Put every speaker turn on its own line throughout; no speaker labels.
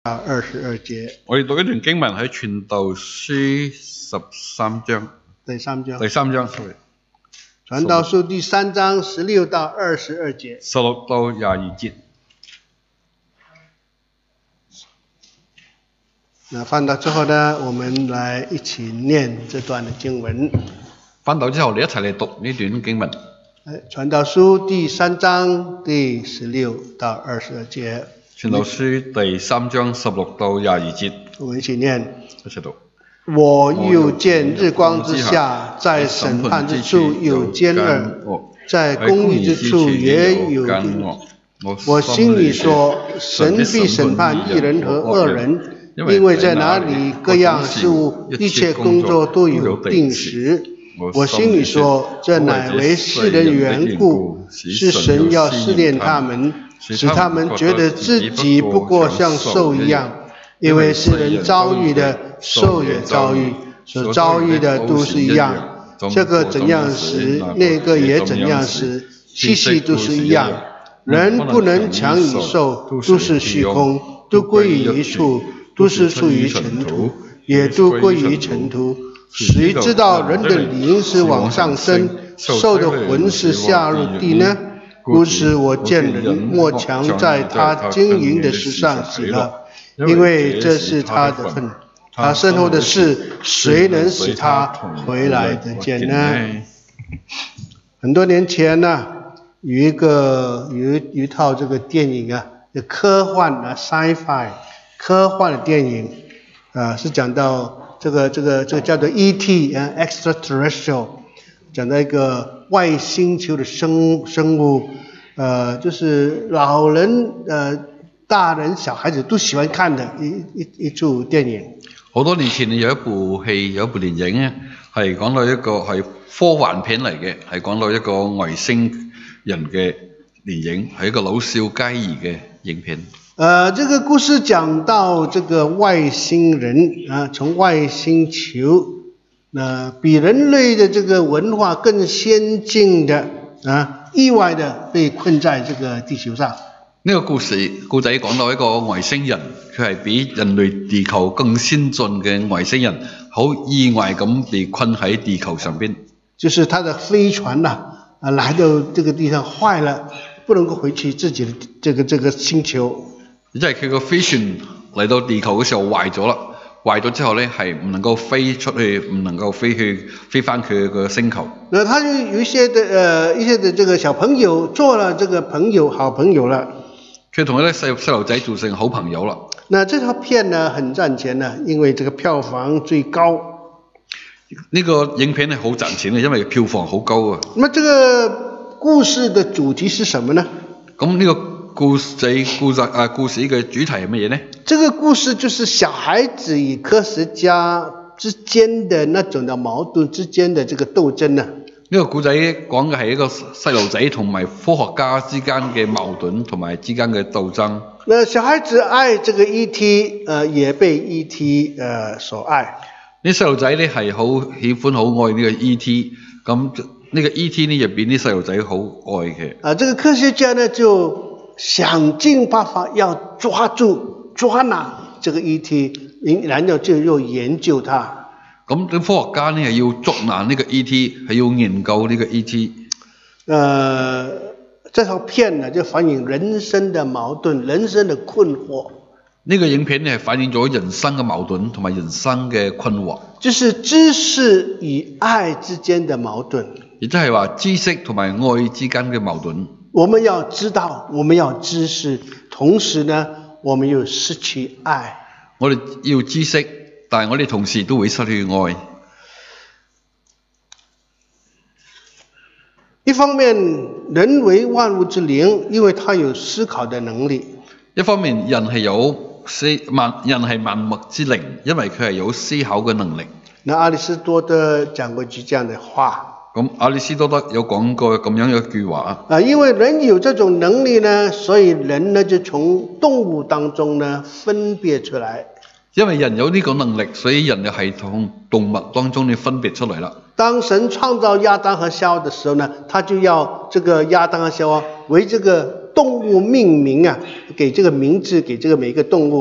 22節。
我哋讀一段經文喺傳道書13章。
第三章。
sorry。
傳道書第3章16到22節。
16到22節。
那翻到之後呢，我們來一起念這段的經文。
翻到之後，你一齊嚟讀呢段經文。
傳道書第3章第16到22節。
傳道書第3章16到22節。
我們一起念。
一齊讀。
我又見日光之下，在審判之處有奸惡，在公義之處也有奸惡。我心裡說，神必審判義人和惡人，因為在哪裡各樣事物、一切工作都有定時。我心裡說，這乃為世人緣故，是神要試煉他們，使他們覺得自己不過像獸一樣。因為世人遭遇的，獸也遭遇，所遭遇的都是一樣。這個怎樣時，那個也怎樣時，氣息都是一樣。人不能強以獸，都是虛空，都歸於一處，都是出於塵土，也都歸於塵土。誰知道人的靈是往上升，獸的魂是下入地呢？故此我見人莫強在他經營的事上喜樂，因為這是他的份。他身後的事，誰能使他回來得見呢？很多年前呢，有一套這個電影啊，科幻啊 ，sci-fi 科幻的電影是講到這個叫做 E.T. extraterrestrial， 講到一個外星球的生物，就是老人大人小孩子都喜歡看的一出電影。
好多年前有一部戲，有一部電影咧，係講到一個係科幻片嚟嘅，係講到一個外星人嘅電影，係一個老少皆宜嘅影片。
這個故事講到這個外星人從外星球，比人類的這個文化更先進的意外的被困在這個地球上。
呢個故仔講到一個外星人，佢係比人類地球更先進嘅外星人，好意外咁被困喺地球上邊。
就是他的飛船來到這個地上壞了，不能夠回去自己的這個星球。
即係佢個飛船嚟到地球嘅時候壞咗啦，壞咗之後咧係唔能夠飛出去，唔能夠飛翻佢個星球。
那他就有一些的這個小朋友做了這個好朋友了。
佢同啲細路仔做成好朋友啦。
那這套片呢很賺錢呢，因為這個票房最高。
呢個影片係好賺錢嘅，因為票房好高啊。
那麼這個故事的主題是什麼呢？
咁呢個故事嘅主題係乜嘢呢？
這個故事就是小孩子與科學家之間的那種的矛盾之間的這個鬥爭呢。
呢個故仔講嘅係一個細路仔同埋科學家之間嘅矛盾同埋之間嘅鬥爭。
那小孩子愛這個 E.T. 也被 E.T. 所愛。
啲細路仔咧係好喜歡好愛呢個 E.T. 咁呢個 E.T. 呢入邊啲細路仔好愛嘅。這個科學家呢就
想盡辦法要抓拿這個 E.T. 然後就又研究它。
咁啲科學家呢係要捉拿呢個 E.T. 係要研究呢個 E.T.
這套片呢就反映人生的矛盾，人生的困惑。
呢個影片呢係反映咗人生嘅矛盾同埋人生嘅困惑。
就是知識與愛之間的矛盾。
亦即係話知識同埋愛之間嘅矛盾。
我們要知道，我們要知識，同時呢，我們又失去愛。
我哋要知識，但係我哋同時都會失去愛。
一方面，人為萬物之靈，因為他有思考的能力。
一方面，人係萬物之靈，因為佢係有思考嘅能力。
那亞里士多德講過句這樣的話。
咁亞里士多德有講過咁樣一句話。因
為人有這種能力呢，所以人呢就從動物當中呢分別出來。
因為人有呢個能力，所以人就係從動物當中你分別出來了。
當神創造亞當和夏娃的時候呢，他就要這個亞當和夏娃為這個動物命名啊，給這個名字，給這個每一個動物。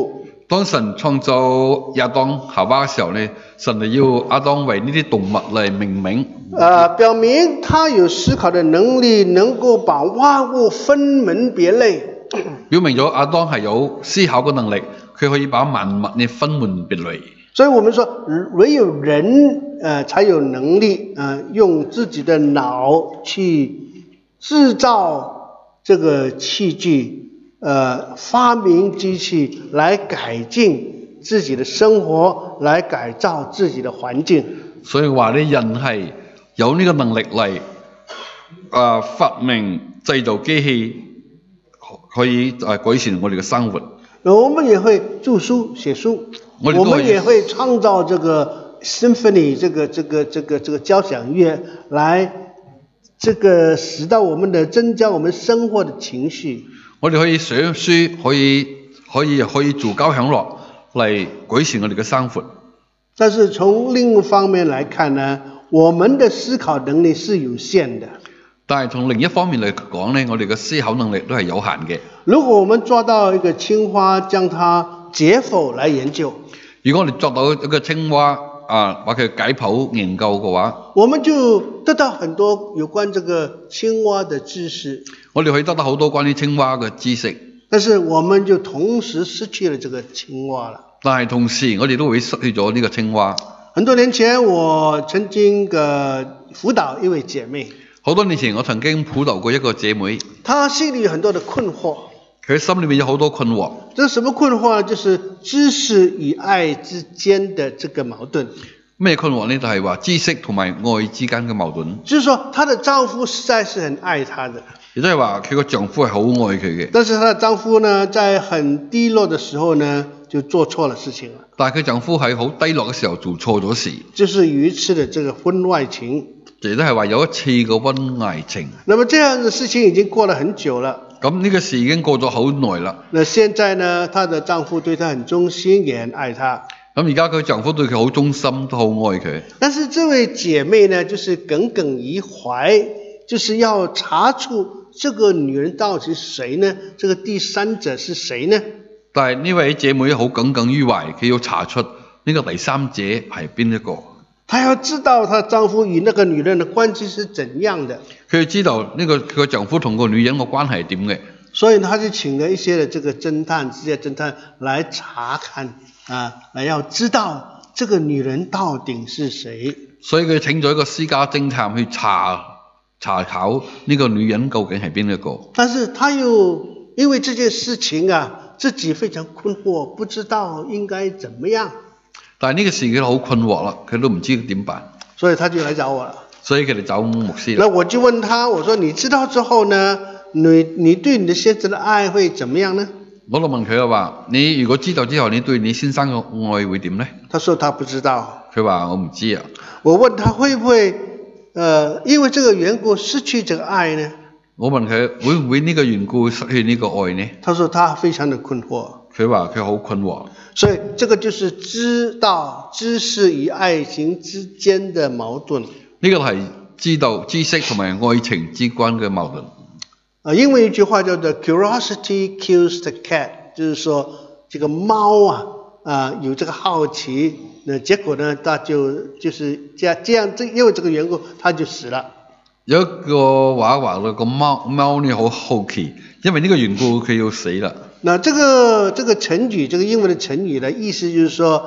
當神創造亞當夏娃嘅時候呢，神就要亞當為呢啲動物嚟命名。
表明他有思考的能力，能夠把萬物分門別類。
表明咗亞當係有思考嘅能力，佢可以把萬物呢分門別類。
所以我們說，唯有人才有能力用自己的腦去製造這個器具，發明機器來改進自己的生活，來改造自己的環境。所以話呢，人係有呢個能力嚟發明製造機器，可以改善我哋嘅生活。我們也會著書寫書，我們也會創造這個 symphony 這個交響樂，來使到我們的增加我們生活的情緒。我哋可以寫書，可以做交響樂嚟改善我哋嘅生活。但是從另一方面來看呢，我們的思考能力是有限的。但係從另一方面嚟講呢，我哋嘅思考能力都係有限嘅。如果我們抓到一個青蛙，將它解剖來研究，如果我哋抓到一個青蛙把佢解剖研究嘅話，我們就得到很多有關這個青蛙的知識。我哋可以得到好多關於青蛙嘅知識。但是我們就同時失去了這個青蛙了。但係同時我哋都會失去咗呢個青蛙。很多年前我曾經輔導一位姐妹。好多年前我曾經輔導過一個姐妹，她心裏有很多的困惑。佢心裏面有好多困惑。這什麼困惑呢？就是知識與愛之間的這個矛盾。咩困惑呢？就係話知識同埋愛之間嘅矛盾。就是說，她的丈夫實在是很愛她的。亦都係話佢個丈夫係好愛佢嘅。但是她的丈夫呢，在很低落的時候呢，就做錯了事情了。但係佢丈夫喺好低落嘅時候做錯咗事。就是有一次的這個婚外情。亦都係話有一次嘅婚外情。那麼這樣的事情已經過了很久了。咁呢個事已經過咗好耐啦。那現在呢，她的丈夫對她很忠心，也很愛她。咁而家佢丈夫對佢好忠心，都好愛佢。但是這位姐妹呢，就是耿耿於懷，就是要查出這個女人到底是誰呢？這個第三者是誰呢？但係呢位姐妹好耿耿於懷，佢要查出呢個第三者係邊一個。她要知道她丈夫與那個女人的關係是怎樣的。佢要知道呢個佢丈夫同個女人嘅關係係點嘅。所以他就請了一些的這個偵探，職業偵探來查看來要知道這個女人到底是誰。所以佢請咗一個私家偵探去查考呢個女人究竟係邊一個。但是他又因為這件事情自己非常困惑，不知道應該怎麼樣。但係呢個事佢好困惑啦，佢都唔知點辦。所以他就來找我啦。所以佢哋找牧師。那我就問他，我說你知道之後呢，你對你的先生的愛會怎麼樣呢？我就問佢話，你如果知道之後，你對你先生嘅愛會點呢？他說他不知道。佢話我唔知啊。我問他會不會因為這個緣故失去這個愛呢？我問佢會唔會呢個緣故失去呢個愛呢？他說他非常的困惑。佢話佢好困惑。所以這個就是知道知識與愛情之間的矛盾。呢個係知道知識同埋愛情之間嘅矛盾。英文一句話叫做 curiosity kills the cat， 就是說這個貓有這個好奇，那結果呢，它就是這樣，因為這個緣故，它就死了。有一個話到個貓呢好好奇，因為呢個緣故佢要死了。那這個成語，這個英文的成語的意思就是說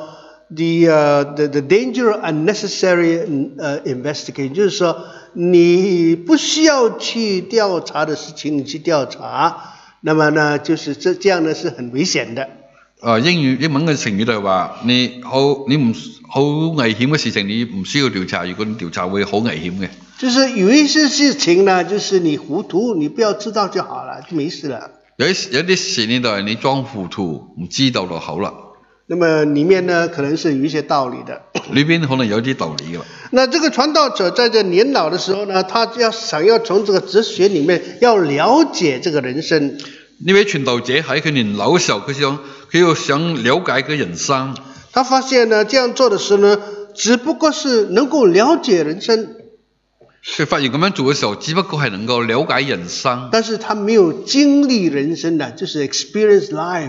the danger of unnecessary investigation， 就是說你不需要去調查的事情，你去調查，那麼呢，就是這樣呢是很危險的。英文嘅成語就係話你好危險嘅事情，你唔需要調查，如果你調查會好危險嘅。就是有一些事情呢，就是你糊塗，你不要知道就好了，就沒事了。有啲事呢，就係你裝糊塗，唔知道就好了。那麼裡面呢，可能是有一些道理的。裏邊可能有啲道理嘅。那這個傳道者在這年老的時候呢，他想要從這個哲學裡面要了解這個人生。呢位傳道者喺佢年老嘅時候，佢要想了解個人生。他發現呢，這樣做的時候呢，只不過是能夠了解人生。佢發現咁樣做嘅時候，只不過係能夠了解人生。但是他沒有經歷人生的，就是 experience life。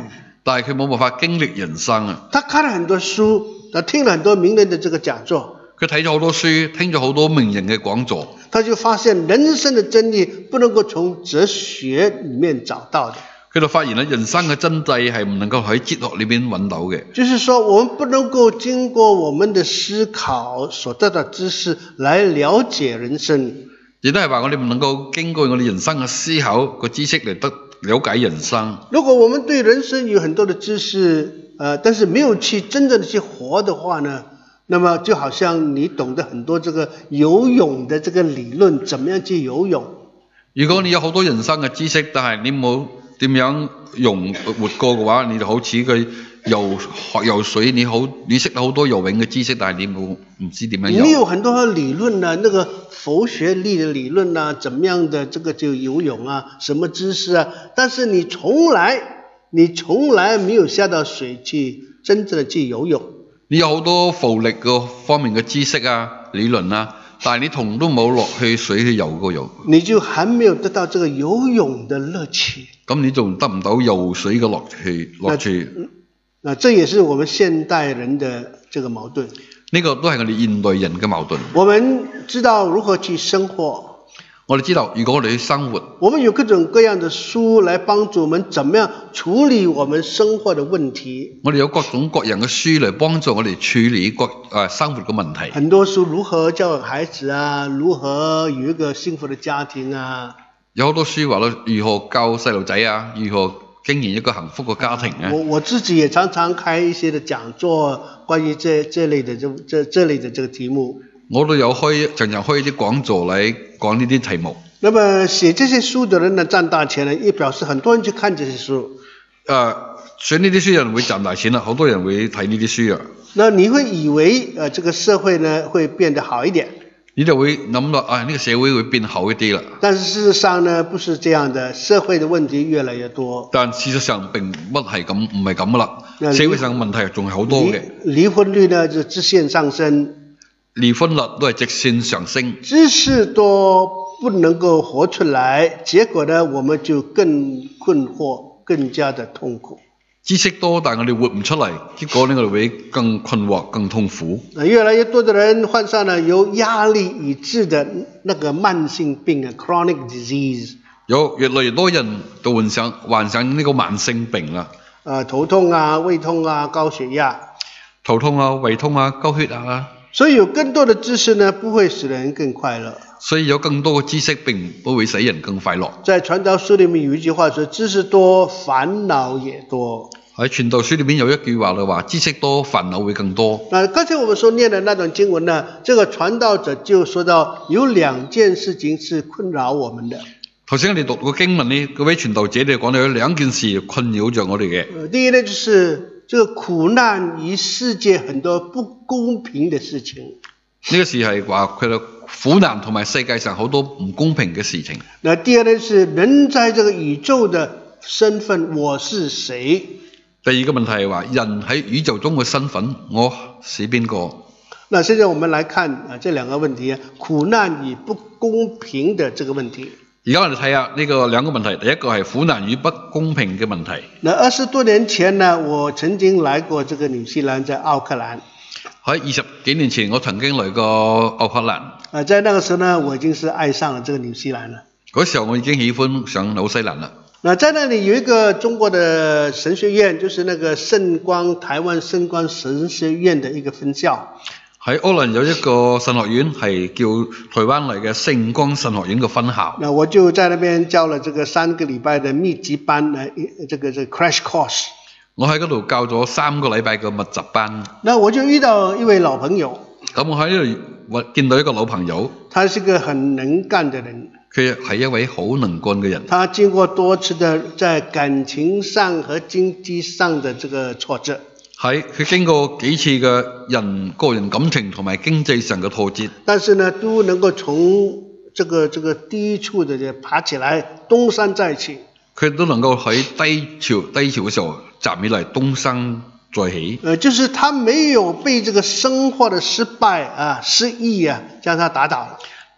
但係佢冇辦法經歷人生啊。
他看了很多書，他聽了很多名人的這個講座。
佢睇咗好多書，聽咗好多名人嘅講座。
他就發現人生的真理不能夠從哲學裡面找到的。
佢就發現咧，人生嘅真諦係唔能夠喺哲學裏邊揾到嘅。
就是說，我們不能夠經過我們的思考所得到知識來了解人生。
亦都係話我哋唔能夠經過我哋人生嘅思考個知識嚟得了解人生。
如果我們對人生有很多的知識，但是沒有去真正的去活的話呢，那麼就好像你懂得很多這個游泳的這個理論，怎麼樣去游泳。
如果你有好多人生嘅知識，但係你冇點樣活過嘅話，你就好似佢學游水，你識好多游泳嘅知識，但係你唔知點樣游。
你有很多理論啊，那個佛學力的理論啊，怎麼樣的這個就游泳啊，什麼知識啊，但是你從來沒有下到水去真正的去游泳。
你有好多浮力個方面嘅知識啊、理論啊，但係你都冇落去水去游過泳，
你就還沒有得到這個游泳的樂趣。
咁你仲得唔到游水嘅樂趣。
那這也是我們現代人的這個矛盾。
呢個都係我哋現代人嘅矛盾。
我們知道如何去生活。
我哋知道，如果我哋去生活，
我們有各種各樣的書來幫助我們怎麼樣處理我們生活的問題。
我哋有各種各樣嘅書嚟幫助我哋處理生活嘅問題。
很多書如何教育孩子啊，如何有一個幸福的家庭啊。有
好多書話咧，如何教細路仔啊，如何經營一個幸福嘅家庭啊。
我自己也常常開一些的講座，關於這類的這個題目。
我都有常常開一啲講座嚟講呢啲題目。
那麼寫這些書的人呢，賺大錢呢，也表示很多人去看這些書。
寫呢啲書人會賺大錢啦，好多人會睇呢啲書啊。
那你會以為這個社會呢會變得好一點？
你就會諗到呢個社會會變好一啲啦。
但是事實上呢，不是這樣的，社會的問題越來越多。
但事實上並唔係咁噶啦，社會上問題仲係好多嘅。
離婚率呢就直線上升。
離婚率都係直線上升。
知識多不能夠活出來，結果呢我們就更困惑，更加的痛苦。
知識多，但我哋活唔出嚟，結果呢我哋會更困惑、更痛苦。
越來越多的人患上了由壓力引致的那個慢性病啊 ，chronic disease。有
越來越多人都患上呢個慢性病啦。
頭痛啊、胃痛啊、高血壓。
頭痛啊、胃痛啊、高血壓啊。
所以有更多的知識呢，不會使人更快樂。
所以有更多嘅知識並不會使人更快樂。
在傳道書裏面有一句話說：知識多，煩惱也多。
喺傳道書裏面有一句話就話：知識多，煩惱會更多。
剛才我們所念的那段經文呢，這個傳道者就說到有兩件事情是困擾我們的。
頭先我哋讀個經文呢，嗰位傳道者就講到有兩件事困擾着我哋嘅。
第一呢，就是這個苦難與世界很多不公平的事情。
呢個事係話佢嘅苦難同埋世界上好多唔公平嘅事情。
那第二呢，是人在這個宇宙的身份，我是誰？
第二個問題係話人喺宇宙中嘅身份，我是邊個？
那現在我們來看這兩個問題，苦難與不公平的這個問題。
而家我哋睇下呢個兩個問題，第一個係苦難與不公平嘅問題。
那20多年前呢，我曾經來過這個紐西蘭，在奧克蘭。
喺20幾年前，我曾經來過奧克蘭。
在那個時候呢，我已經是愛上了這個紐西蘭了。
嗰時候我已經喜歡上紐西蘭啦。
那在那裡有一個中國的神學院，就是那個台灣聖光神學院的一個分校。
喺奧蘭有一個神學院係叫台灣嚟嘅聖光神學院嘅分校。
那我就在那邊教了這個3個禮拜的密集班，這個 crash course。
我喺嗰度教咗3個禮拜嘅密集班。
那我就遇到一位老朋友。
咁我喺呢度見到一個老朋友。
他是個很能幹的人。
佢係一位好能幹嘅人。
他經過多次的在感情上和經濟上的這個挫折。
佢經過幾次嘅個人感情同埋經濟上嘅挫折。
但是呢，都能夠從這個低處的爬起來，東山再起。
佢都能夠喺低潮嘅時候站起來，東山再起。
就是他沒有被這個生活的失敗失意將他打倒。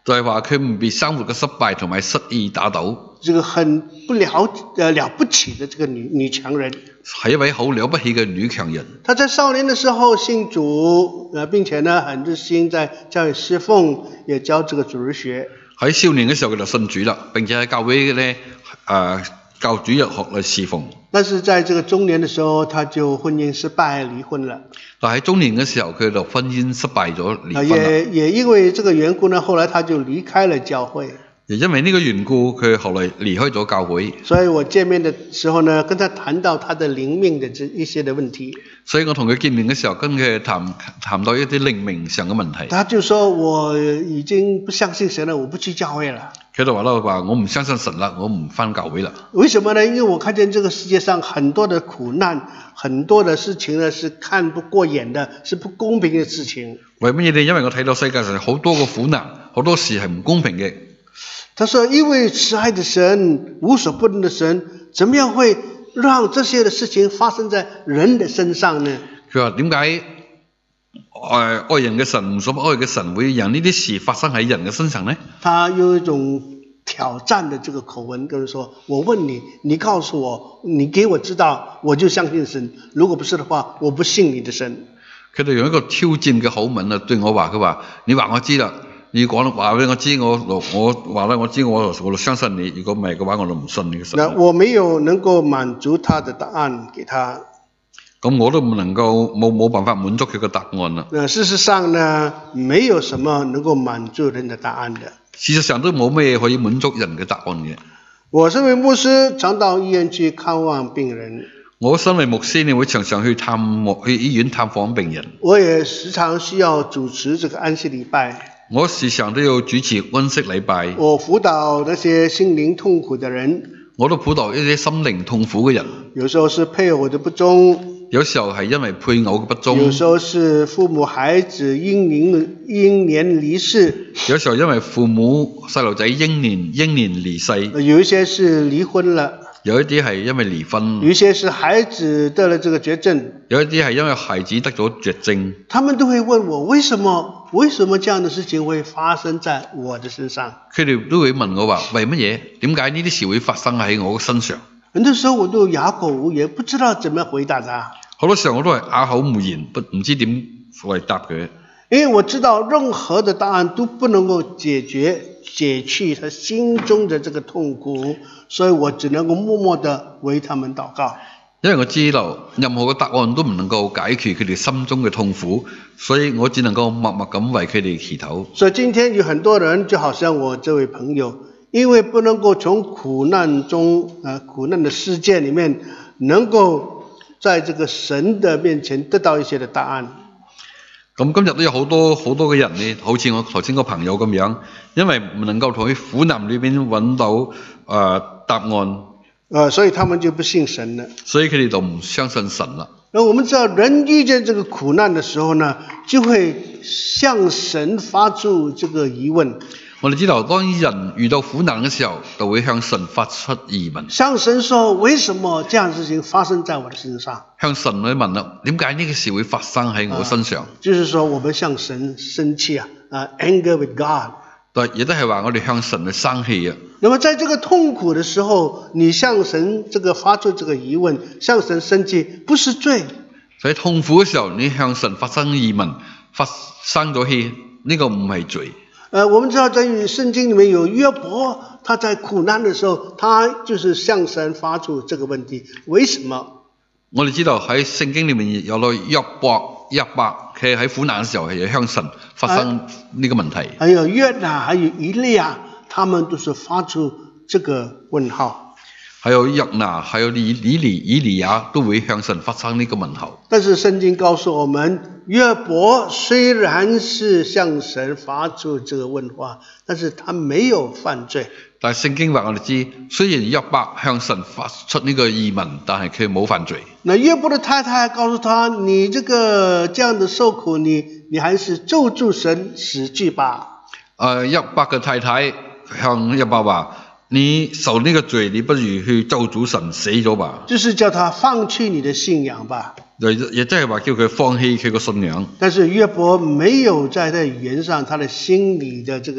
就係話佢唔被生活嘅失敗同埋失意打倒。
這個很了不起的這個女強人，
係一位好了不起嘅女強人。
她在少年的時候信主，並且呢很熱心在教會侍奉，也教這個主日學。
喺少年嘅時候佢就信主啦，並且喺教會咧教主日學嚟侍奉。
但是在這個中年的時候，他就婚姻失敗離婚了。
但喺中年嘅時候，佢就婚姻失敗咗離婚啦。
也因為這個緣故呢，後來他就離開了教會。
也因為呢個緣故，佢後來離開咗教會。
所以我見面的時候呢，跟他談到他的靈命的這一些的問題。
所以我同佢見面嘅時候，跟佢談到一啲靈命上嘅問題。
他就說：我已經不相信神了，我不去教會了。
佢就話我唔相信神啦，我唔返教會啦。
為什麼呢？因為我看見這個世界上很多的苦難，很多的事情呢是看不過眼的，是不公平的事情。
為乜嘢呢？因為我睇到世界上好多個苦難，好多事係唔公平嘅。
他說：因為慈愛的神，無所不能的神，怎麼樣會讓這些的事情發生在人的身上呢？
佢話點解愛人嘅神，無所不愛嘅神會讓呢啲事發生喺人嘅身上呢？
他有一種挑戰的這個口吻，跟人說：我問你，你告訴我，你給我知道，我就相信神；如果不是的話，我不信你的神。
佢哋用一個挑戰嘅口吻啊，對我話：佢話你話我知啦。你講話俾我知，我話俾我知，我就相信你。如果唔係嘅話，我就唔信你嘅神。
那我沒有能夠滿足他的答案給他。
咁我都唔能夠冇辦法滿足佢嘅答案啦。
事實上呢，沒有什麼能夠滿足人的答案的。
事實上都冇咩可以滿足人嘅答案嘅。
我身為牧師，常到醫院去看望病人。
我身為牧師，你會常常去醫院探訪病人。
我也時常需要主持這個安息禮拜。
我時常都要主持安息禮拜。
我輔導那些心靈痛苦的人。
我都輔導一啲心靈痛苦嘅人。
有時候是配偶的不忠，
有時候係因為配偶嘅不忠。
有時候是父母孩子英年離世。
有時候因為父母細路仔英年離世。
有一些是離婚了。
有一啲係因為離婚。
有一些是孩子得了這個絕症。有一啲係因為孩子得咗絕症。他們都會問我，為什麼這樣的事情會發生在我的身上？
佢哋都會問我話：為乜嘢？點解呢啲事會發生喺我身上？
很多時候我都啞口無言，不知道怎麼回答他。
好多時候我都係啞口無言，唔知點回答佢。
因為我知道任何的答案都不能夠解去他心中的這個痛苦，所以我只能夠默默地為他們禱告。
因為我知道任何嘅答案都唔能夠解決佢哋心中嘅痛苦，所以我只能夠默默咁為佢哋祈禱。
所以今天有很多人就好像我這位朋友，因為不能夠從苦難中苦難的事件裡面能夠在這個神的面前得到一些的答案。
咁今日都有好多嘅人呢，好似我頭先個朋友咁樣，因為唔能夠從佢苦難裏邊揾到答案，
所以他們就不信神了。
所以佢哋就唔相信神啦。
那我們知道，人遇見這個苦難的時候呢，就會向神發出這個疑問。
我哋知道，當人遇到苦難嘅時候，就會向神發出疑問。
向神說：為什麼這樣的事情發生在我的身上？
向神去問啦，點解呢個事會發生喺我身上？
就是說，我們向神生氣anger with God。
對，亦都係話我哋向神去生氣啊。
那麼在這個痛苦的時候，你向神這個發出這個疑問，向神生氣，不是罪。
所以痛苦嘅時候，你向神發生疑問，發生咗氣，呢個唔係罪。
我們知道在聖經裡面有約伯，他在苦難的時候，他就是向神發出這個問題，為什麼？
我哋知道喺聖經裡面有個約伯，佢喺苦難嘅時候係向神發生呢個問題。
還有約拿，還有以利亞，他們都是發出這個問號。
還有約拿，還有以利亞都會向神發生呢個問號。
但是聖經告訴我們，約伯雖然是向神發出這個問話，但是他沒有犯罪。
但係聖經話我哋知，雖然約伯向神發出呢個疑問，但係佢冇犯罪。
那約伯的太太告訴他：你這樣的受苦，你還是咒詛神死去吧。
約伯嘅太太向約伯話：你受呢個罪，你不如去咒詛神死咗吧。
就是叫他放棄你的信仰吧。
亦即係話叫佢放棄佢個信仰。
但是約伯沒有在他語言上，他的心裡的這個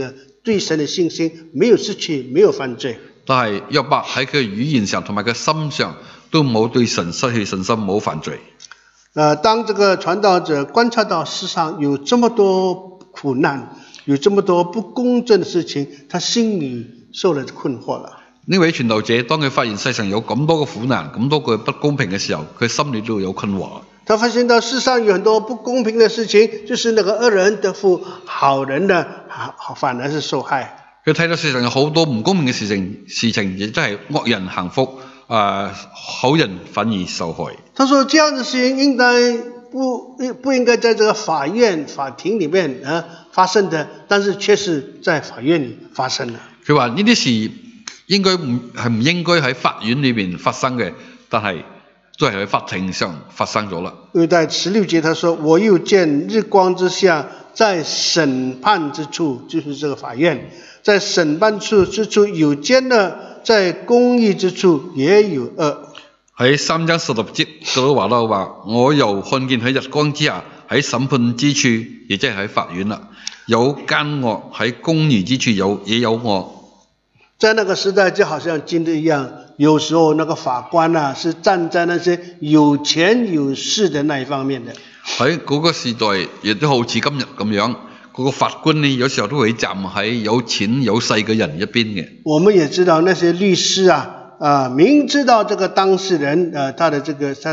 對神的信心沒有失去，沒有犯罪。
但係約伯喺佢語言上同埋佢心上都冇對神失去信心，冇犯罪。
當這個傳道者觀察到世上有這麼多苦難，有這麼多不公正的事情，他心裏受了困惑了。呢
位傳道者當佢發現世上有咁多嘅苦難，咁多嘅不公平嘅時候，佢心裏都有困惑。
他發現到世上有很多不公平的事情，就是那個惡人得福，好人呢反而是受害。佢睇到世上有好多唔公平嘅事情，亦都係惡人幸福，好人反而受害。他說這樣的事情應該不應該在這個法庭裏面發生的，但是卻是在法院裏發生的。佢話呢啲事應該唔應該喺法院裏面發生嘅，但係都係喺法庭上發生咗啦。因為在16節他說，我又見日光之下，在審判之處，就是這個法院，在審判之處有奸惡，在公義之處也有惡。喺3章16節嗰度話到話，我又看見喺日光之下，喺審判之處，亦即係喺法院啦，有奸惡，喺公義之處也有惡。在那個時代就好像今日一樣，有時候那個法官啊是站在那些有權有勢的那一方面的。喺嗰個時代亦都好似今日咁樣，嗰個法官呢有時候都會站喺有錢有勢嘅人一邊嘅。我們也知道那些律師明知道這個當事人他的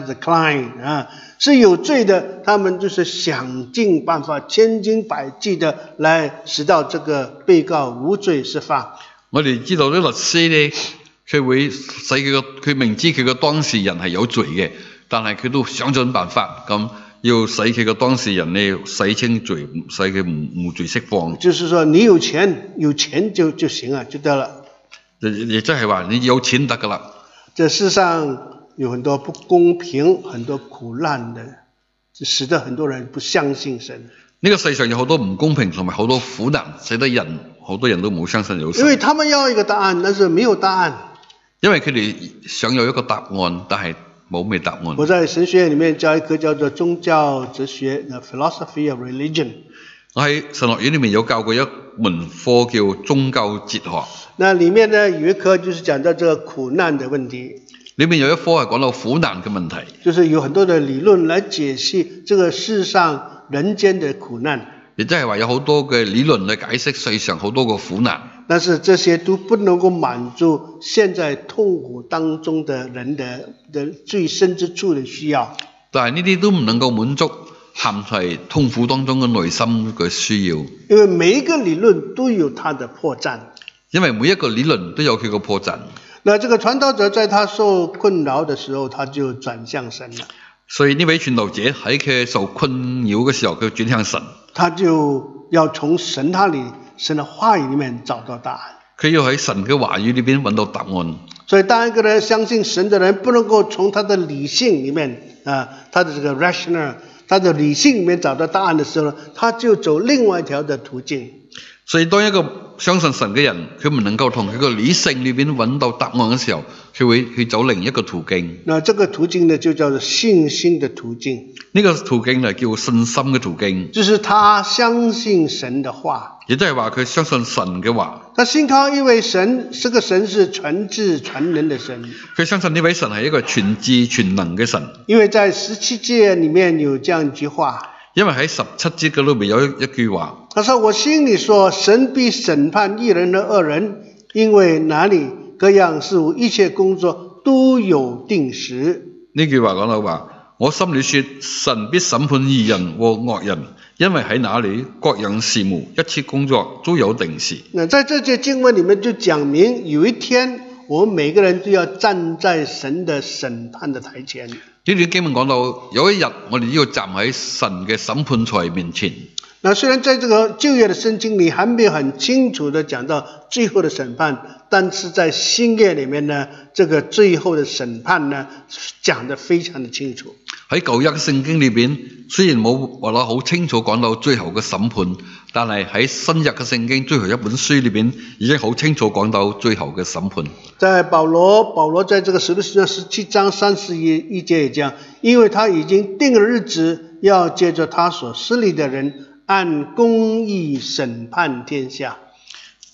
client 是有罪的，他們就是想盡辦法千金百計的來使到這個被告無罪釋放。我哋知道啲律師呢，佢會使佢明知佢個當事人係有罪嘅，但係佢都想盡辦法咁要使佢個當事人呢洗清罪，使佢無罪釋放。就是說你有錢就行啊，就得了。也即係話你有錢得㗎啦。這世上有很多不公平，很多苦難的，使得很多人不相信神。呢個世上有好多唔公平同埋好多苦難，使得好多人都冇相信有神。因為他們要一個答案，但是沒有答案。因為佢哋想有一個答案，但係冇咩答案。我在神學院裏面教一科叫做宗教哲學 The Philosophy of Religion。我喺神學院裏面有教過一門課叫宗教哲學。那裏面呢有一科就是講到這個苦難的問題。裏面有一科係講到苦難嘅問題。就是有很多的理論來解析這個世上人間的苦難。亦即係話有好多嘅理論嚟解釋世上好多個苦難。但是這些都不能夠滿足現在痛苦當中的人的最深之處的需要。但係呢啲都唔能夠滿足含在痛苦當中嘅內心嘅需要。因為每一個理論都有它的破綻。因為每一個理論都有佢個破綻。那這個傳道者在他受困擾的時候，他就轉向神了。所以呢位傳道者喺佢受困擾嘅時候，佢轉向神。他就要從神的話語裏面找到答案。佢要喺神嘅話語裏邊揾到答案。所以當一個人相信神的人，不能夠從他的理性裏面他的這個 rational， 他的理性裏面找到答案的時候，他就走另外一條的途徑。所以當一個相信神嘅人，佢唔能夠同佢個理性裏邊揾到答案嘅時候，佢會去走另一個途徑。那這個途徑呢，就叫做信心的途徑。呢個途徑呢，叫信心嘅途徑。就是他相信神的話。亦都係話佢相信神嘅話。他信靠一位神，這個神是全智全能的神。佢相信呢位神係一個全智全能嘅神。因為在17節裏面有這樣一句話。因為喺17節嗰度邊有一句話，他說我心裏說，神必審判義人和惡人，因為那裏各樣事物一切工作都有定時。呢句話講到話，我心裏說，神必審判義人和惡人，因為喺那裏各樣事物一切工作都有定時。那在這節經文裏面就講明，有一天我們每個人都要站在神的審判的台前。呢段經文講到有一日我哋要站喺神嘅審判台面前。那雖然在這個舊約的聖經裏還沒有很清楚的講到最後的審判，但是在新約裏面呢，這個最後的審判呢講得非常的清楚。喺舊約聖經裏邊雖然冇話得好清楚講到最後嘅審判，但係喺新約嘅聖經最後一本書裏邊已經好清楚講到最後嘅審判。在保羅在這個使徒行傳17章31節也講，因為他已經定了日子，要借着他所施立的人按公義審判天下。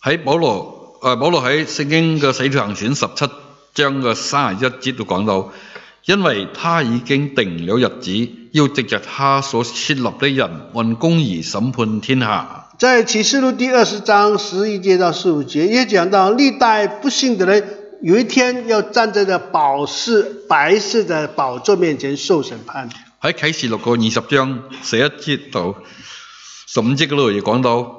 喺保羅喺聖經嘅使徒行傳17章嘅31節度講到，因為他已經定了日子，要藉着他所設立的人按公義審判天下。
在啟示錄第20章11節到15節也講到，歷代不信的人有一天要站在這白色的寶座面前受審判。
喺啟示錄嘅20章11節到15節嗰度亦講到，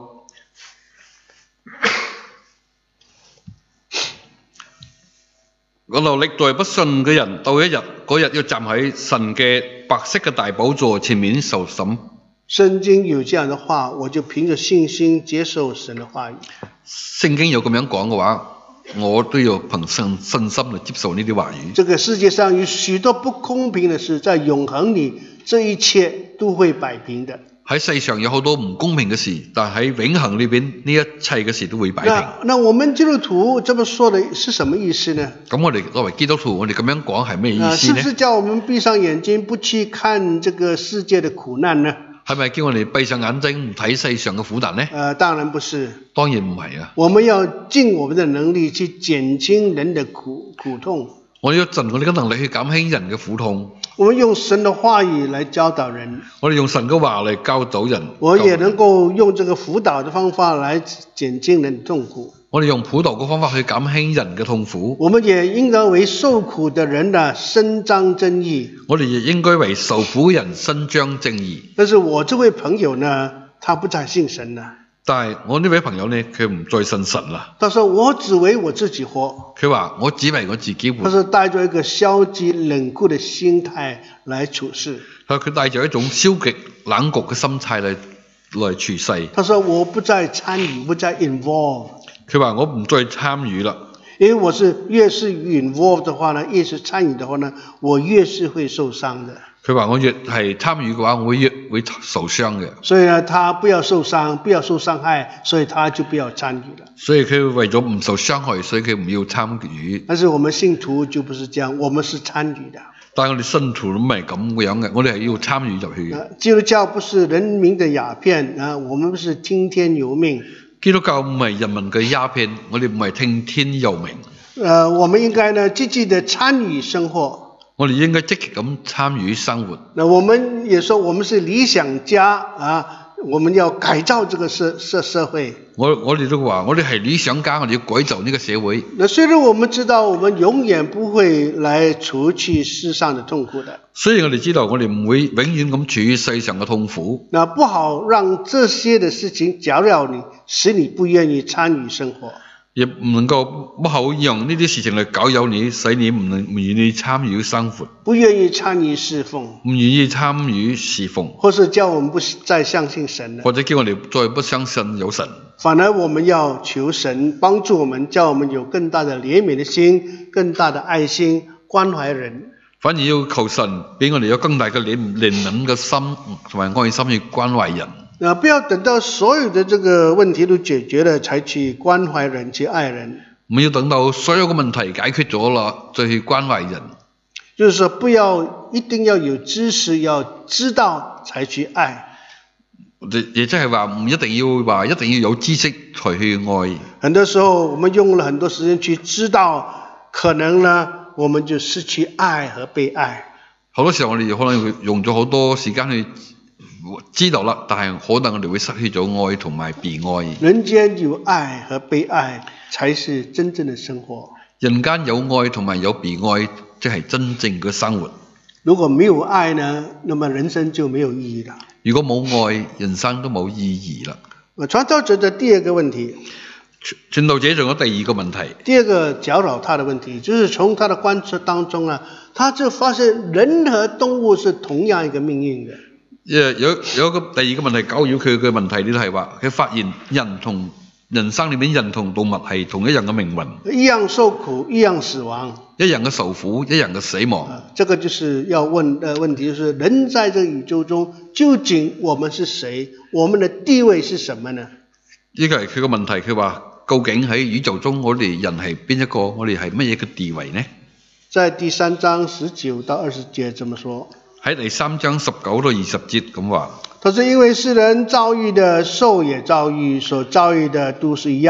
嗰度歷代不信嘅人到嗰日要站喺神嘅白色嘅大寶座前面受審。
聖經有這樣的話，我就憑着信心接受神的話語。
聖經有咁樣講嘅話，我都要憑信心嚟接受呢啲話語。
這個世界上有許多不公平的事，在永恆裏，這一切都會擺平的。
喺世上有好多唔公平嘅事，但喺永恆裏邊呢一切嘅事都會擺平。
那我們基督徒這麼說的是什麼意思呢？
咁我哋作為基督徒，我哋咁樣講係咩意思呢？
是不是叫我們閉上眼睛不去看這個世界的苦難呢？
係咪叫我哋閉上眼睛唔睇世上嘅苦難呢？
當然不是。
當然唔係啊。
我們要盡我們的能力去減輕人的苦痛。
我要盡我哋嘅能力去減輕人嘅苦痛。
我們用神的話語來教導人。
我哋用神嘅話嚟教導人。
我也能夠用這個輔導的方法來減輕人的痛苦。
我哋用輔導嘅方法去減輕人嘅痛苦。
我們也應該為受苦的人呢伸張正義。
我哋亦應該為受苦嘅人伸張正義。
但是我這位朋友呢，他不再信神了。
但係我呢位朋友呢，佢唔再信神啦。
他說我只為我自己活。
佢話我只為我自己活。
他是帶着一個消極冷酷的心態來處事。
佢帶着一種消極冷酷嘅心態嚟處世。
他說我不再參與，不再 involve。佢
話我唔再參與啦。
因為我是越是 involve 的話呢，越是參與的話呢，我越是會受傷的。
佢話我越係參與嘅話，我越會受傷嘅。
所以呢，他不要受傷，不要受傷害，所以他就不要參與了。
所以佢為咗唔受傷害，所以佢唔要參與。
但是我們信徒就不是這樣，我們是參與的。
但係我哋信徒都唔係咁樣嘅，我哋係要參與入去嘅。
基督教不是人民的鴉片啊，我們不是聽天由命。
基督教唔係人民嘅鴉片，我哋唔係聽天由命。
我們應該呢積極地參與生活。
我哋應該積極咁參與生活。
那我們也說我們是理想家啊，我們要改造這個社會。我哋都話，我哋係理想家，我哋要改造呢個社會。那雖然我們知道我們永遠不會來除去世上的痛苦的。
雖然我哋知道我哋唔會永遠咁處於世上嘅痛苦。
那不好讓這些的事情攪擾你，使你不願意參與生活。
亦唔能夠不好讓呢啲事情嚟攪擾你，使你唔願意參與生活，
不願意參與侍奉，
唔願意參與侍奉，
或是叫我們不再相信神了，
或者叫我哋再不相信有神。
反而我們要求神幫助我們，叫我們有更大的憐憫的心，更大的愛心，關懷人。
反而要求神俾我哋有更大嘅憐憫嘅心同埋愛心去關懷人。
不要等到所有的這個問題都解決了，才去關懷人，去愛人。
唔要等到所有嘅問題解決咗啦，再去關懷人。
就是說，不要一定要有知識，要知道才去愛。
亦即係話唔一定要有知識才去愛。
很多時候，我們用了很多時間去知道，可能呢，我們就失去愛和被愛。
好多時候我哋可能會用咗好多時間去知道啦，但係可能我哋會失去咗愛同埋被愛。
人間有愛和被愛，才是真正的生活。
人間有愛同埋有被愛，即係真正嘅生活。
如果沒有愛呢，那麼人生就沒有意義了。
如果冇愛，人生都冇意義啦。
傳道者的第二個問題，
傳道者仲有第二個問題。第
二個攪擾他的問題，就是從他的觀察當中啊，他就發現人和動物是同樣一個命運嘅。
有一個第二個問題攪擾佢嘅問題，呢都係話佢發現人生裏面人同動物係同一樣嘅命運，
一樣受苦，一樣死亡，
一樣嘅受苦，一樣嘅死亡。
這個就是要問的問題，就是人在這個宇宙中，究竟我們是誰？我們的地位是什麼呢？
呢個係佢個問題，佢話究竟喺宇宙中我哋人係邊一個？我哋係乜嘢嘅地位呢？
在第3章19到20節這麼說。
喺第3章19到20節咁話。他
說因為世人遭遇的，獸也遭遇，所遭遇的都是一樣，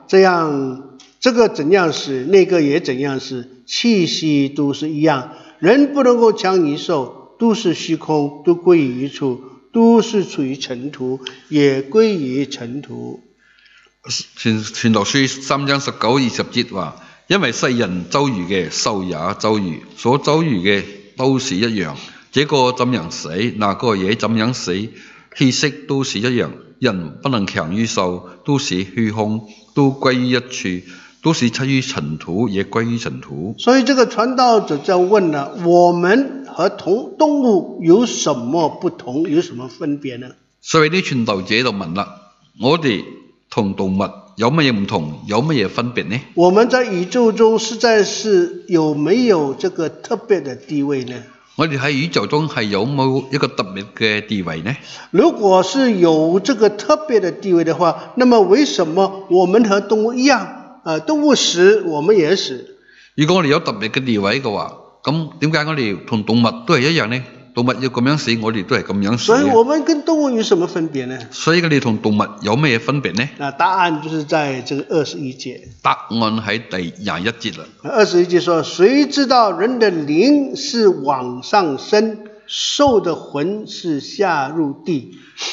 这样这个怎样使，那个也怎样使，气息都是一样，人不能够强于兽，都是虚空，都归于一处，都是处于尘土，也歸於塵土。
傳道書3章19、20節話，因為世人遭遇嘅，獸也遭遇，所遭遇嘅都是一樣。這個怎樣死，那個也怎樣死，氣息都是一樣。人不能強於獸，都是虛空，都歸於一處，都是出於塵土，也歸於塵土。
所以這個傳道者就問了，我們和動物有什麼不同，有什麼分別呢？
所以啲傳道者就問啦，我哋同動物有乜嘢唔同，有乜嘢分別呢？
我們在宇宙中實在是有沒有這個特別的地位呢？
我哋喺宇宙中係有冇一個特別嘅地位呢？
如果是有這個特別的地位的話，那麼為什麼我們和動物一樣？動物死，我們也死。
如果我哋有特別嘅地位嘅話，咁點解我哋同動物都係一樣呢？動物要咁樣死，我哋都係咁樣死。
所以我們跟動物有什麼分別呢？
所以我哋同動物有咩分別呢？
答案就是在這個21節。
答案喺第21節啦。
21節說：誰知道人的靈是往上升，獸的魂是下入地。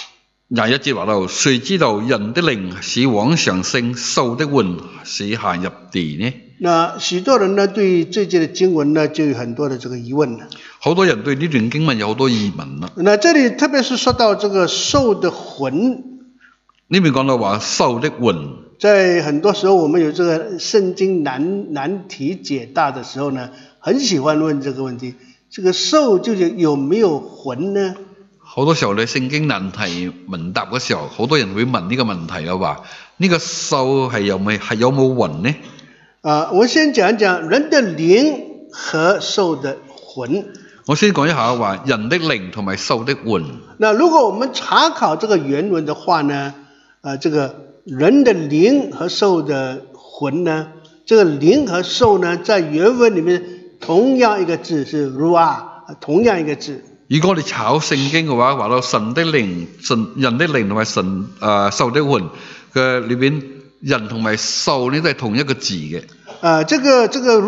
21節話到，誰知道人的靈是往上升，獸的魂是下入地呢？
那許多人呢對這節的經文呢就有很多的這個疑問。
好多人對呢段經文有好多疑問啦。
那這裡特別是說到這個獸的魂，
呢邊講到話獸的魂，
在很多時候我們有這個聖經難題解答的時候呢，很喜歡問這個問題：這個獸究竟有沒有魂呢？
好多時候咧，聖經難題問答嘅時候，好多人會問呢個問題嘅話，呢個獸係有冇魂呢？
我先講一講人的靈和獸的魂。
我先講一下話人的靈同埋獸的魂。
那如果我們查考這個原文的話呢，這個人的靈和獸的魂呢，這個靈和獸呢，在原文裡面同樣一個字是 ruah， 同樣一個字。如果我哋
炒聖經嘅話，話到神的靈、人的靈同埋獸的魂嘅裏邊，人同埋獸呢都係同一個字嘅。
這個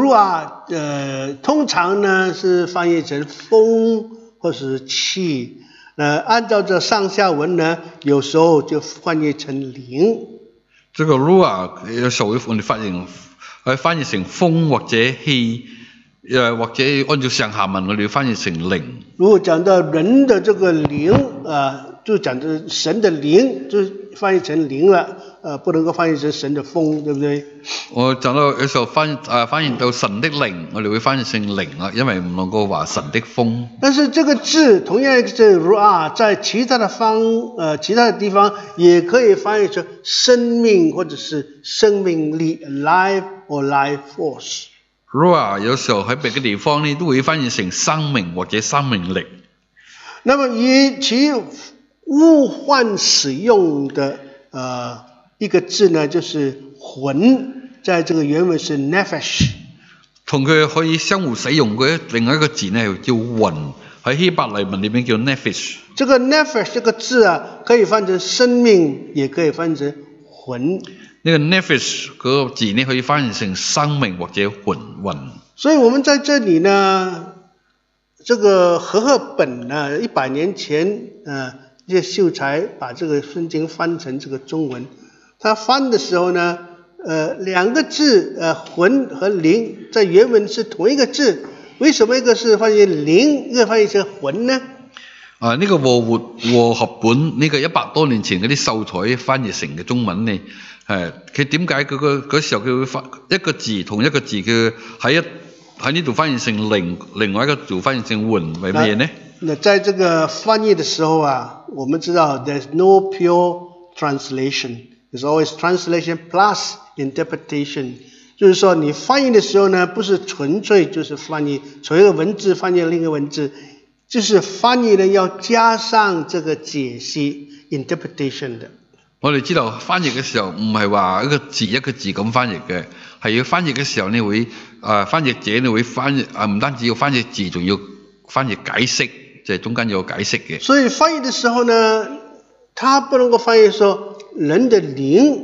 ruah 通常呢是翻譯成風或是氣，按照這上下文呢，有時候就翻譯成靈。
這個 ruah 有時候我哋翻譯成風或者氣，或者按照上下文我哋翻譯成靈。
如果講到人的這個靈，就講到神的靈，就翻譯成靈了。不能夠翻譯成神的風，對不對？
我講到有時候翻譯到神的靈，我哋會翻譯成靈啦，因為唔能夠話神的風。但
是這個字同樣一個字 ruah，在其他的地方也可以翻譯成生命或者是生命力 life or life force。ruah
有時候喺別嘅地方呢，都會翻譯成生命或者生命力。
那麼與其誤換使用的一個字呢，就是魂，在這個原文是 nephesh。
同佢可以相互使用嘅另外一個字呢，叫魂，喺希伯來文裏面叫 nephesh。
這個 nephesh 這個字啊，可以翻成生命，也可以翻成魂。
呢個 nephesh 嗰個字呢，可以翻譯成生命或者魂。
所以我們在這裡呢，這個和合本呢，100年前一些秀才把這個聖經翻成這個中文，他翻的時候呢，兩個字魂和靈在原文是同一個字，為什麼一個是翻譯靈，一個翻譯成魂呢？
呢個和合本呢個100多年前嗰啲秀才翻譯成嘅中文呢，佢點解嗰時候佢會翻一個字同一個字，佢喺呢度翻譯成靈，另外一個字翻譯成魂，為乜嘢呢？
那在這個翻譯的時候啊，我們知道 there's no pure translation, there's always translation plus interpretation。就是說你翻譯的時候呢，不是純粹就是翻譯，從一個文字翻譯另一個文字，就是翻譯呢要加上這個解析 interpretation 的。
我哋知道翻譯嘅時候唔係話一個字一個字咁翻譯嘅，係要翻譯嘅時候你會翻譯者你會翻譯唔單止要翻譯字，仲要翻譯解釋。在中間有解釋嘅，
所以翻譯的時候呢，他不能夠翻譯說人的靈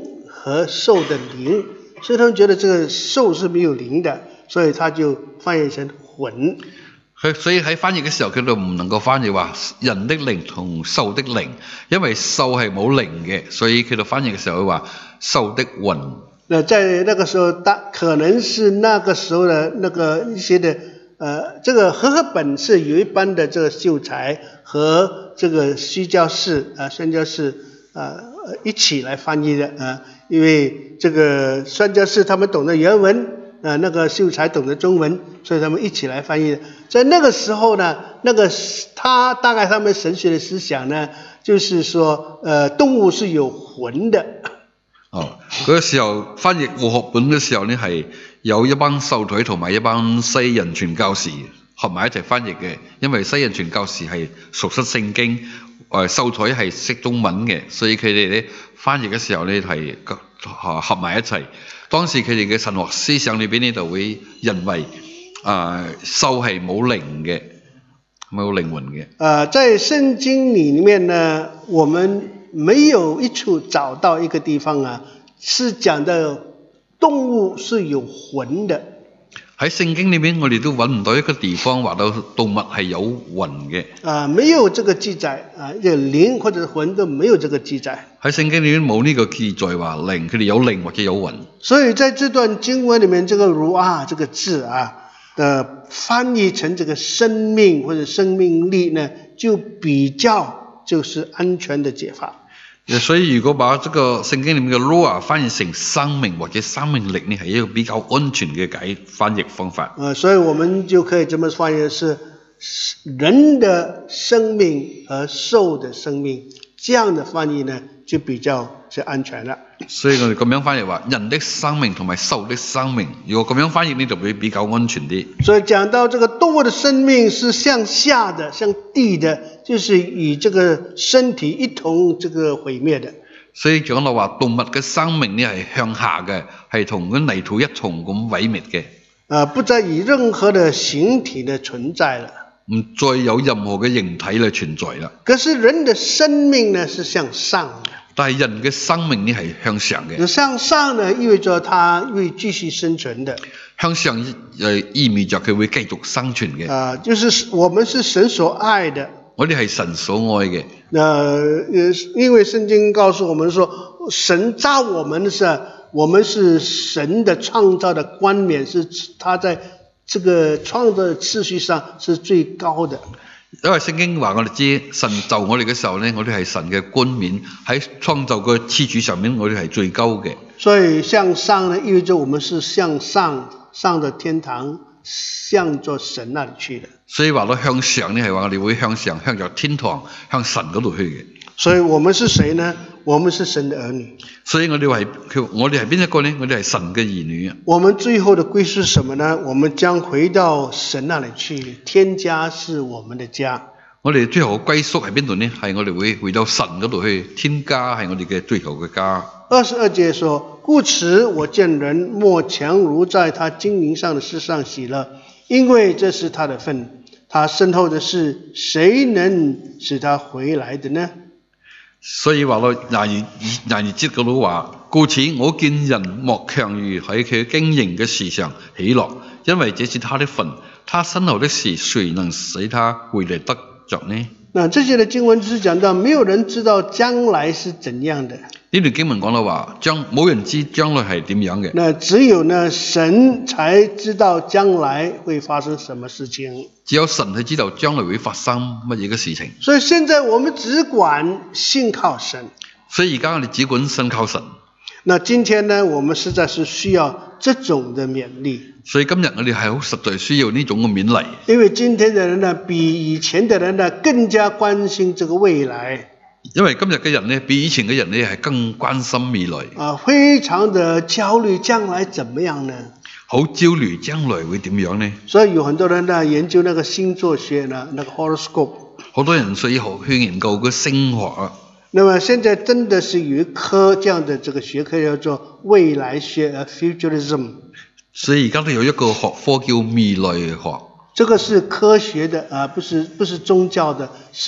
和兽的灵，所以他们覺得這個獸是沒有靈的，所以他就翻譯成魂。
所以喺翻譯嘅時候，佢就唔能夠翻譯話人的靈同獸的靈，因為獸係冇靈嘅，所以佢就翻譯嘅時候會話獸的魂。
那在那個時候，可能是那個時候的那個一些的這個和合本是有一般的這個秀才和這個宣教士一起來翻譯的因為這個宣教士他們懂得原文那個秀才懂得中文，所以他們一起來翻譯的。在那個時候呢，大概他們神學的思想呢，就是說動物是有魂的。
嗰個時候翻譯和合本嘅時候呢，係有一班秀才同埋一班西人傳教士合埋一齊翻譯嘅，因為西人傳教士係熟悉聖經，秀才係識中文嘅，所以佢哋咧翻譯嘅時候咧係合埋一齊。當時佢哋嘅神學思想裏邊呢，就會認為獸係冇靈嘅，冇靈魂嘅。
在聖經裏面呢，我們沒有一處找到一個地方是講的動物是有魂的。
喺聖經裏面，我哋都揾唔到一個地方話到動物係有魂嘅。
沒有這個記載靈或者魂都沒有這個記載。喺
聖經裏面冇呢個記載話靈，佢哋有靈或者有魂。
所以在這段經文裏面，這個ruah這個字翻譯成這個生命或者生命力呢，就比較就是安全的解法。
所以如果把這個聖經裏面嘅 ruah 翻譯成生命或者生命力呢，係一個比較安全嘅翻譯方法。
所以我們就可以這麼翻譯，是人的生命和獸的生命，這樣的翻譯呢就比較是安全了。
所以我哋咁樣翻譯話人的生命同埋獸的生命，如果咁樣翻譯呢就會比較安全啲。
所以講到這個動物的生命是向下的，向地的，就是與這個身體一同這個毀滅的。
所以講到話動物嘅生命呢係向下嘅，係同個泥土一同咁毀滅嘅。
不再以任何的形體的存在了。
唔再有任何嘅形體嚟存在啦。
可是人的生命呢是向上的。
但係人嘅生命呢係向上嘅。
向上呢意味着他會繼續生存的。
向上意味着佢會繼續生存嘅。
就是我們是神所愛的。
我哋係神所愛嘅。
因為聖經告訴我們說，神造我們是神的創造的冠冕，是他在這個創造的次序上是最高的。
因為聖經話我哋知神造我哋嘅時候呢，我哋係神嘅冠冕，喺創造嘅次序上面我哋係最高嘅。所以向上呢意味着我們是向上的天堂，向着神那裡去的。所以話到向上呢係話我哋會向上，向着天堂，向神嗰度去嘅。所以我們是誰呢？我們是神的兒女。所以我哋係邊一個呢？我哋係神嘅兒女。我們最後的歸宿是什麼呢？我們將回到神那裡去，天家是我們的家。我哋最後嘅歸宿喺邊度呢？係我哋會回到神嗰度去，天家係我哋嘅最後嘅家。22節說：故此我見人莫強如在他經營上的事上喜樂，因為這是他的份。他身後的事，誰能使他回來的呢？所以話到廿二節嗰度話，故此我見人莫強如喺佢經營嘅事上喜樂，因為這是他的份。他身後的事，誰能使他回來得着呢？那這些的經文只是講到，沒有人知道將來是怎樣的。呢段經文講到話，冇人知將來係點樣嘅。那只有呢神才知道將來會發生什麼事情。只有神才知道將來會發生乜嘢嘅事情。所以現在我們只管信靠神。所以而家我哋只管信靠神。那今天呢，我們實在是需要這種的勉勵。所以今日我哋係好實在需要呢種嘅勉勵。因為今天的人呢，比以前的人呢，更加關心這個未來。因為今日嘅人呢，比以前嘅人呢，係更關心未來。非常的焦慮將來怎麼樣呢？好焦慮將來會點樣呢？所以有很多人呢研究那個星座學呢，那個 horoscope。好多人所以去研究個星學啊。那麼現在真的是有一科這樣的這個學科叫做未來學 futurism。所以而家都有一個學科叫未來學。這個是科學的不是宗教的，是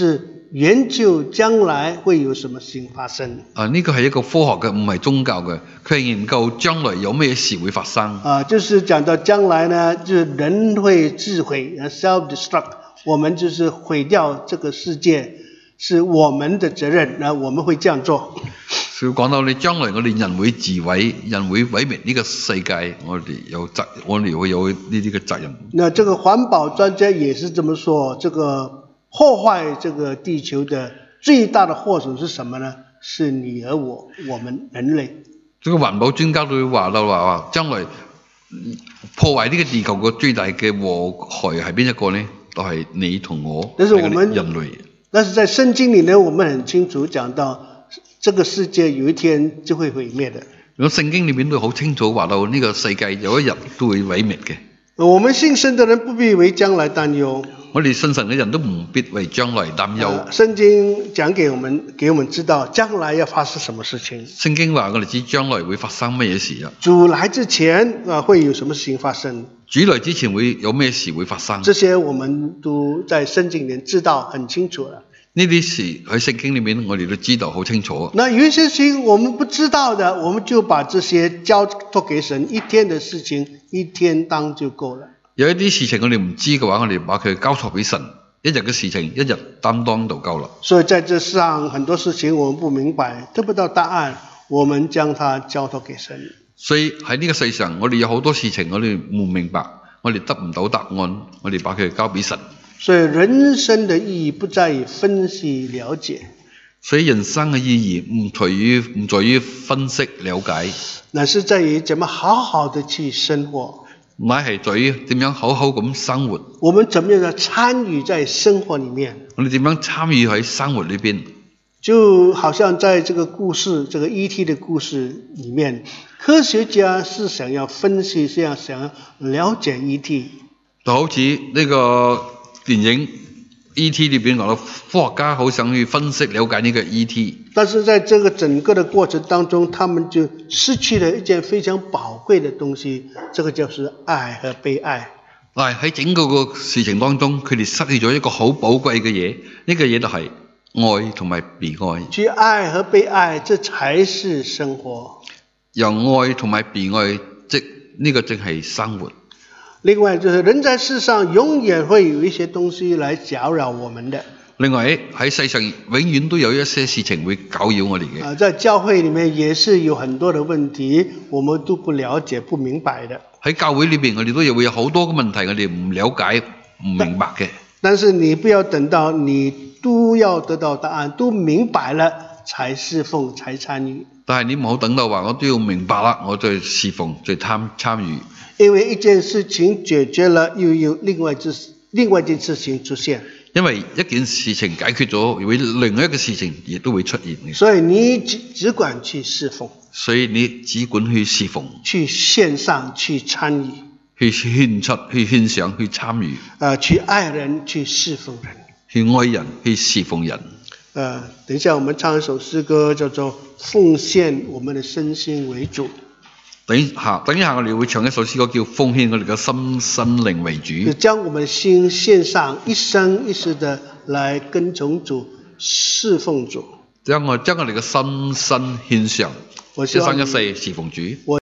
研究將來會有什麼事發生。
呢個係一個科學嘅，唔係宗教嘅，佢係研究將來有咩事會發生。
就是講到將來呢，就是人會自毀 self-destruct， 我們就是毀掉這個世界，是我們的責任，我們會這樣做。
所以講到你將來我哋人會自毀，人會毀滅呢個世界，我哋會有呢啲嘅責任。
那這個環保專家也是這麼說，這個破壞這個地球的最大的禍首是什麼呢？是你和我們人類。
這個環保專家都會話將來破壞呢個地球嘅最大嘅禍害係邊一個呢？就係你同我，係人類。
但是在聖經裏呢，我們很清楚講到，這個世界有一天就會毀滅的。
如果聖經裏面都好清楚話到呢個世界有一日都會毀滅嘅。
我們信神的人不必為將來擔憂。
我哋信神嘅人都唔必為將來擔憂。
聖經講給我們知道將來要發生什麼事情。
聖經話我哋知將來會發生乜嘢事啊？
主來之前會有什麼事情發生？
主來之前會有咩事會發生？
這些我們都在聖經裏面知道很清楚了。
呢啲事喺聖經裏面我哋都知道好清楚。
那有一些事情我們不知道的，我們就把這些交託給神，一天的事情一天當就夠了。
有一啲事情我哋唔知嘅話，我哋把佢交託俾神，一日嘅事情一日擔當就夠啦。
所以在這上很多事情我們不明白，得不到答案，我們將它交託給神。
所以喺呢個世上，我哋有好多事情我哋唔明白，我哋得唔到答案，我哋把佢交俾神。
所以人生的意義不在於分析了解。
所以人生嘅意義唔在於分析了解，
乃是在於怎麼好好的去生活。
乃係在於點樣好好咁生活。
我們怎麼樣的參與在生活裏面？
我哋點樣參與喺生活裏邊？
就好像在這個故事，這個 E.T. 的故事裏面，科學家是想要分析，想要了解 E.T.
就好似呢個電影 E.T. 裏邊講到，科學家好想去分析了解呢個 E.T.
但是在這個整個的過程當中，他們就失去了一件非常寶貴的東西，這個就是愛和被愛。
喺整個事情當中，佢哋失去咗一個好寶貴嘅嘢，呢個嘢就係愛同埋被愛。去
愛和被愛，這才是生活。
由愛同埋被愛，呢個正係生活。
另外就是人在世上永遠會有一些東西來攪擾我們的。
另外喺世上永遠都有一些事情會攪擾我哋嘅。
在教會裏面也是有很多的問題，我們都不了解、不明白的。
喺教會裏邊，我哋都會有好多嘅問題，我哋唔了解、唔明白嘅。
但是你不要等到你都要得到答案、都明白了才侍奉、才參與。
但係你唔好等到話我都要明白啦，我再侍奉、再參與。
因為一件事情解決了，又有另外一件事情出現。
因為一件事情解決咗，會另外一個事情亦都會出現嘅。
所以你只管去侍奉。
所以你只管去侍奉。去
獻上，去參與。
去獻出，去獻上，去參與。
去愛人，去侍奉人。
去愛人，去侍奉人。
等一下我們唱一首詩歌，叫做《奉獻我們的身心為主》。
等一下我哋會唱一首詩歌，叫奉獻我哋嘅心靈為主。
就將我們的心獻上，一生一世的來跟從主，侍奉主。
將我哋嘅心身獻上，一生一世侍奉主。